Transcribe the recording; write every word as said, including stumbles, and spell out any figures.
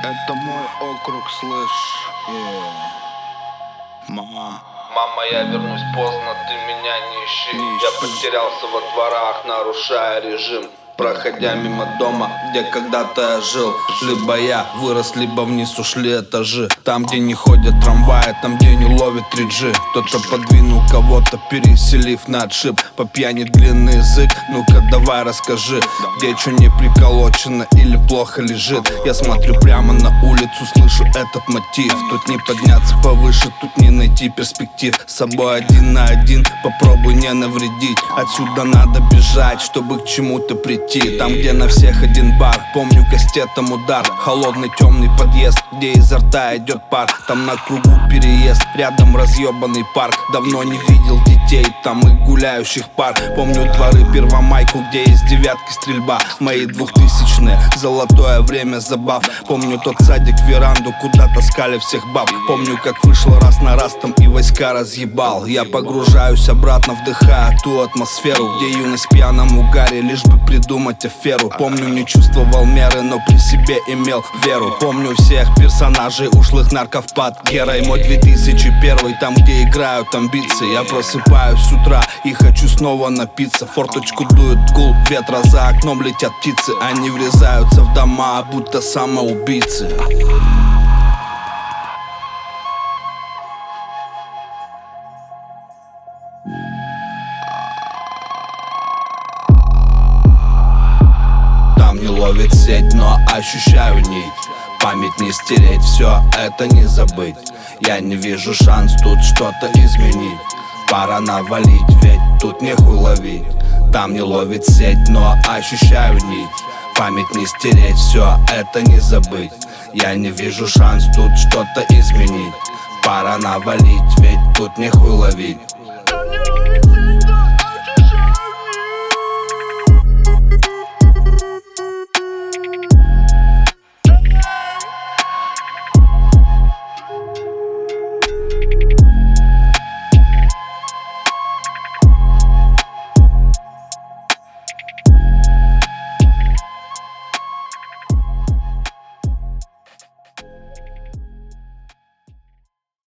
Это мой округ, слышь, yeah. Мама. Мама, я вернусь поздно, ты меня не ищи. Не Я ищи. потерялся во дворах, нарушая режим, проходя мимо дома, где когда-то я жил. Либо я вырос, либо вниз ушли этажи. Там, где не ходят трамваи, там, где не ловит три джи. Кто-то подвинул кого-то, переселив на отшиб. По пьяни длинный язык, ну-ка давай расскажи, где что не приколочено или плохо лежит. Я смотрю прямо на улицу, слышу этот мотив. Тут не подняться повыше, тут не найти перспектив. С собой один на один, попробуй не навредить. Отсюда надо бежать, чтобы к чему-то прийти. Там, где на всех один бар, помню кастетом удар. Холодный темный подъезд, где изо рта идет пар. Там на кругу переезд, рядом разъебанный парк. Давно не видел детей, там и гуляющих пар. Помню дворы Первомайку, где из девятки стрельба. Мои двухтысячные, золотое время забав. Помню тот садик, веранду, куда таскали всех баб. Помню, как вышло раз на раз там и войска разъебал. Я погружаюсь обратно, вдыхая ту атмосферу, где юность в пьяном угаре, лишь бы придумать аферу. Помню, не чувствовал меры, но при себе имел веру. Помню всех персонажей, ушлых нарков под Герой. Мой две тысячи первый, там, где играют амбиции. Я просыпаюсь с утра и хочу снова напиться. Форточку дует гул ветра, за окном летят птицы. Они врезаются в дома, будто самоубийцы. Не ловит сеть, но ощущаю нить. Память не стереть, все это не забыть. Я не вижу шанс тут что-то изменить. Пора навалить, ведь тут нехуй ловить. Там не ловит сеть, но ощущаю нить. Память не стереть, все это не забыть. Я не вижу шанс тут что-то изменить. Пора навалить, ведь тут нехуй ловить.